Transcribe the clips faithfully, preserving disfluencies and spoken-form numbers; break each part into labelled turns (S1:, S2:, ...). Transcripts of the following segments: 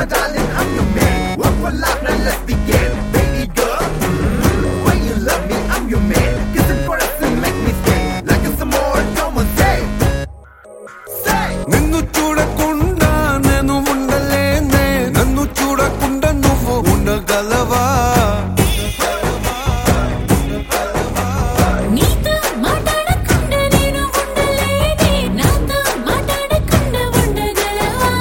S1: my darling, I'm your man. One for life, now let's begin. Baby girl, mm-hmm. When you love me, I'm your man. Kiss and caress and make me stay. Like it's some more, come on, say. Say.
S2: నిన్ను చూడకుండా నేను ఉండలేనే, నన్ను చూడకుండా నువ్వు ఉండగలవా?
S3: నీతో మాట్లాడకుండా నేను ఉండలేనే, నాతో మాట్లాడకుండా ఉండగలవా?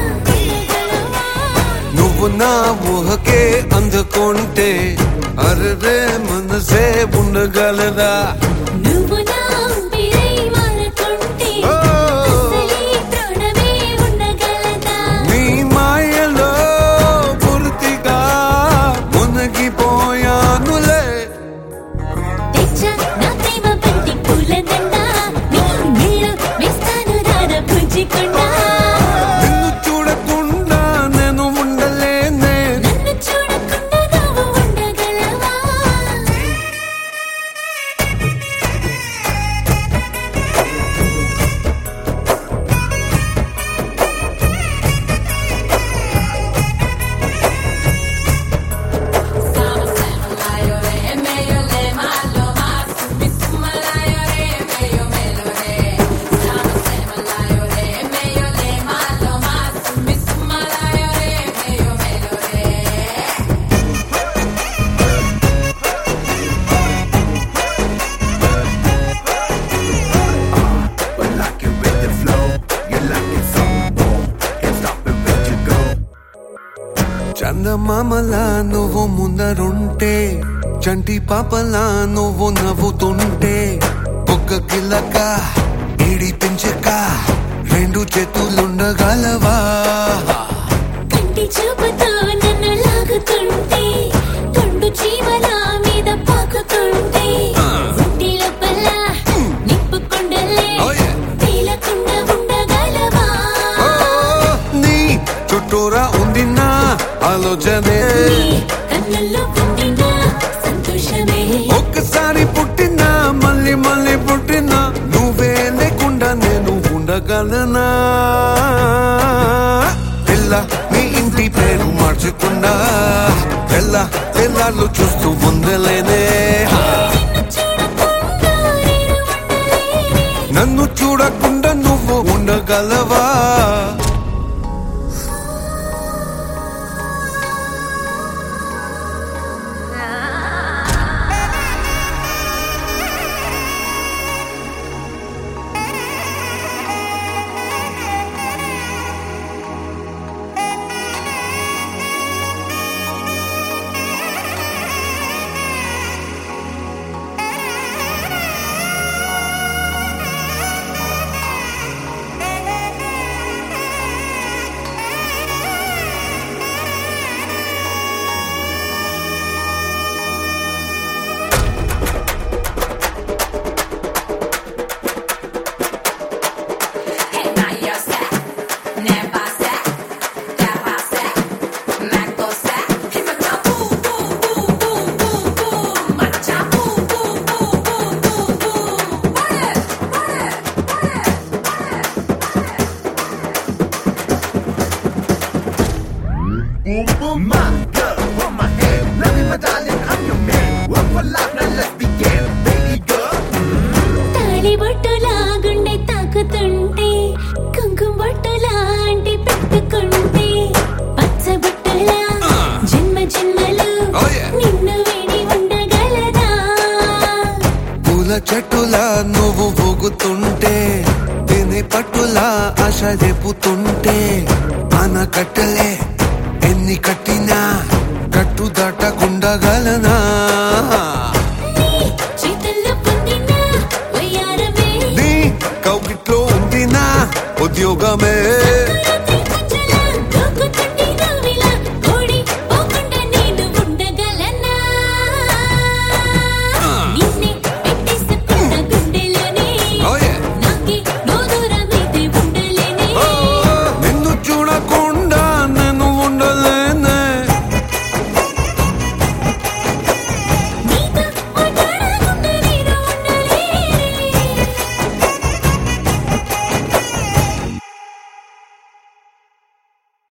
S2: నువ్వు నా ఊహకే అందుకుంటే అరే మనసే ఉండగలదా?
S3: నువ్వు నా ఊపిరై మారుతుంటే అసలీ ప్రాణమే ఉండగలదా?
S2: నీ మాయలో పూర్తిగా మునిగిపోయానులే.
S3: తెచ్చా నా ప్రేమ బంతి పూలదండ, నీ నీళ్ళు వేస్తాను రాధ పుంజికొండా.
S2: నిన్ను చూడకుండా నేను ఉండలేనే,
S3: నన్ను చూడకుండా నువ్వు ఉండగలవా?
S1: But like it with the flow, you like it so more. Can't stop it, where you go.
S2: చందమామలా నువ్వు ముందరుంటే, చంటి పాపలా నువ్వు నవ్వుతుంటే, ఒక్క కిలక ఏడి పెంచక రెండు చేతులుండగలవా?
S3: కంటి చూపుతో నన్ను లాగుతుంటే, కొండు చీమల మీద పాకుతుంటే, ఒంటి లోపల నిప్పుకుండలే తేలకుండా ఉండగలవా?
S2: ఓ, నీ చుట్టూరా ఉంది నా ఆలోచనే,
S3: నీ కన్నుల్లో పుట్టిన సంతోషమే
S2: ఒక్కసారి పుట్టినా మళ్ళీ మళ్ళీ పుట్టినా నువ్వే లేకుండా నేను ఉండగలనా? పిల్ల నీ ఇంటి పేరు మార్చకుండా తెల్ల తెల్లాళ్ళు చూస్తూ ఉండలేనే.
S3: నిన్ను చూడకుండా నేను ఉండలేనే.
S2: నన్ను చూడకుండా నువ్వు ఉండగలవా?
S1: Boom, boom, my girl, hold my hand. Love me, my darling, I'm your man. One for life, now let's begin. Baby girl,
S3: తాళి బొట్టులా గుండె తాకుతుంటే, కుంకుమ బొట్టులా అంటి పెట్టుకుంటే, పచ్చ బొట్టులా జన్మ జన్మలు
S2: Oh, yeah.
S3: నిన్ను వీడి ఉండగలదా?
S2: పూల చెట్టులా నువ్వు ఊగుతుంటే, తిని పట్టులా ఆశ రేపుతుంటే, ఆనకట్టలే ఎన్ని కట్ట